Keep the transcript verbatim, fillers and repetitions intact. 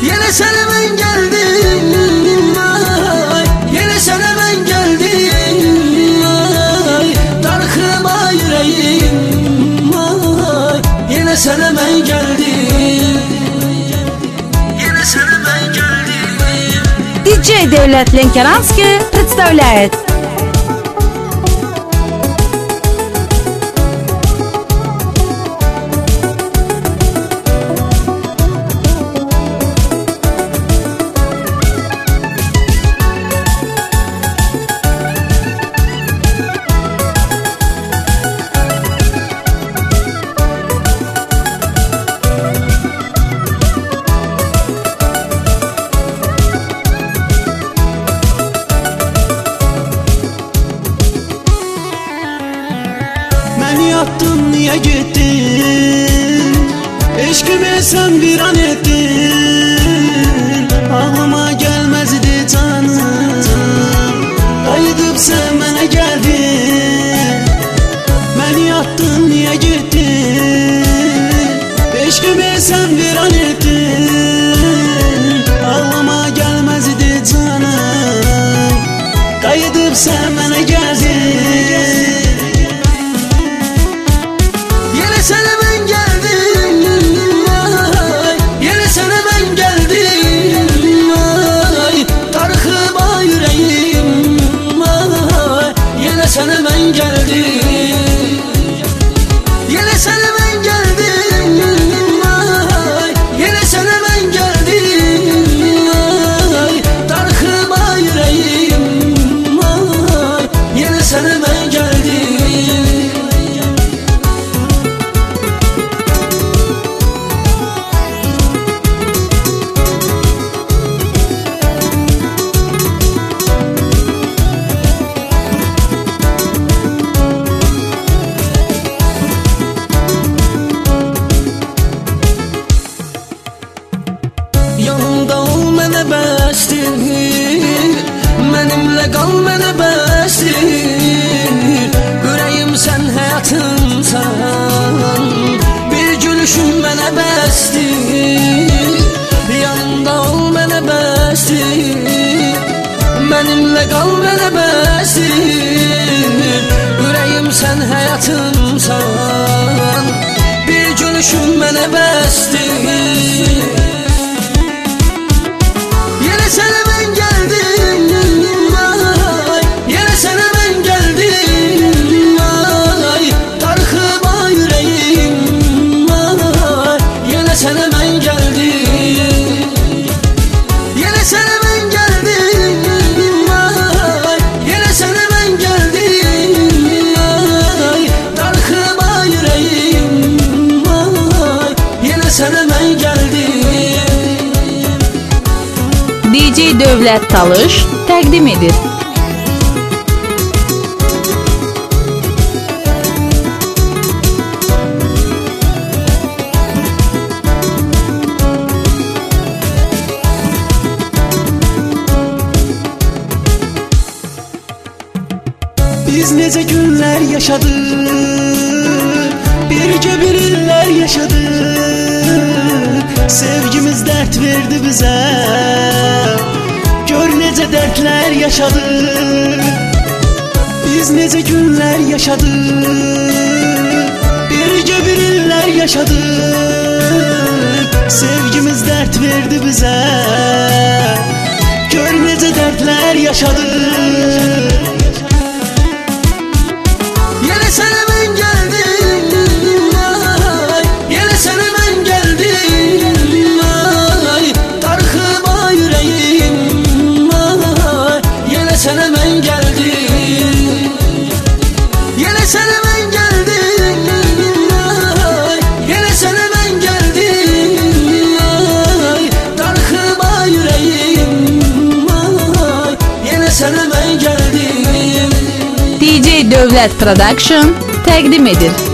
Yine sana ben geldim ay, yine sana ben geldim ay, darkıma yüreğim ay, yine sana ben geldim, yine sana ben geldim. ди джей Devlet Ленкеранский представляет Yattın niye gittin, eşkime sen bir an ettin, ağlıma gelmezdi canım, kayıdıp sevmene geldin. Beni yattın niye gittin, eşkime sen bir an ettin, ağlıma gelmezdi canım, kayıdıp sevmene geldin. Sana ben geldim ay, yine sana ben geldim ay, darkıma yüreğim ay, yine sana ben geldim, yine sana ben geldim ay, yine sana ben geldim ay, darkıma yüreğim ay, yine sana ben geldim. Yanımda ol mənə bəsdir, mənimlə qal mənə bəsdir, ürəyim sən həyatımsan, bir gülüşün mənə bəsdir. Yanımda ol mənə bəsdir, mənimlə qal mənə bəsdir, ürəyim sən həyatımsan, bir gülüşün mənə bəsdir. Yine sana ben geldim ay, yine sana ben geldim ay, darkıma yüreğim ay, yine sana ben geldim, yine sana ben geldim ay, yine sana ben geldim ay, darkıma yüreğim ay, yine sana ben geldim. ди джей Devlet Talış təqdim edir. Biz nece günler yaşadık, birce bir iller yaşadık, sevgimiz dert verdi bize, gör nece dertler yaşadık. Biz nece günler yaşadık, birce bir iller yaşadık, sevgimiz dert verdi bize, gör nece dertler yaşadık. Yine sana ben geldim ay, yine sana ben geldim ay, darkıma yüreğim ay, yine sana ben geldim, yine sana ben geldim ay, yine sana ben geldim ay, darkıma yüreğim ay, yine sana ben geldim. ди джей Devlet Production təqdim edir.